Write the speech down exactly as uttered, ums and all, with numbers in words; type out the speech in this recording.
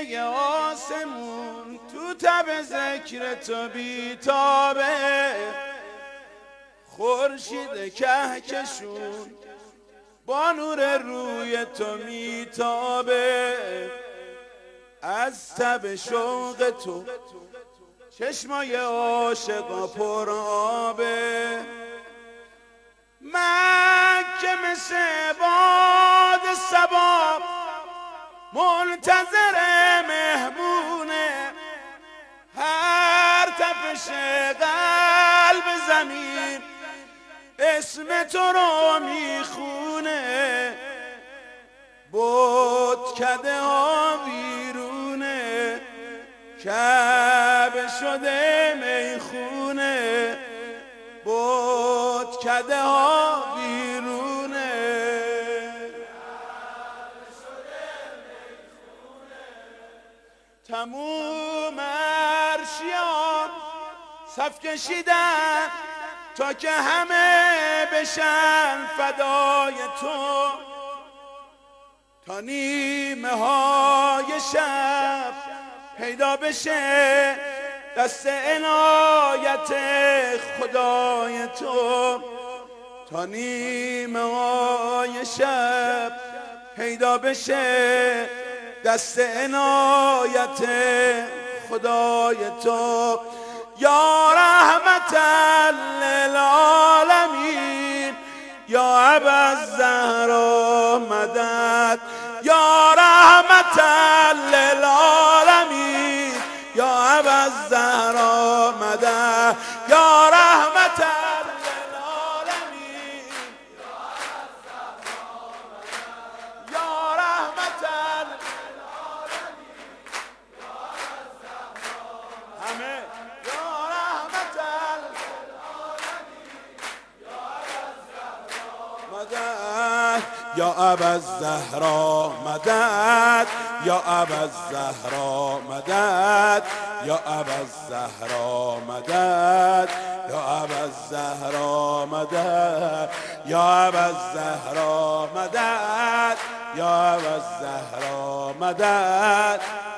نیمه آسمون تو تب ذکر تو بیتابه، خورشید کهکشون با نور روی تو میتابه. از تب شوق تو چشمای عاشقا پر آبه. من که مثل باد صبا منتظر مهمونه، هر تپش قلب زمین اسم تو رو میخونه. بتکده ها بیرونه، کعبه شده میخونه. بتکده ها بیرونه، تموم عرشیان صف کشیدن تا که همه بشن فدای تو. تا نیمه های شب پیدا بشه دست عنایت خدای تو. تا نیمه های شب پیدا بشه دست عنایت خدای تو. یا رحمتا للعالمین یا ابوالزهرا مدد. یا رحمتا للعالمین یا ابوالزهرا مدد. یا رحمتا للعالمین یا رحمتا للعالمین همه یا رحمتا مدد. یا ابوالزهرا مدد. یا ابوالزهرا مدد. یا ابوالزهرا مدد. یا ابوالزهرا مدد. یا ابوالزهرا مدد. یا ابوالزهرا مدد.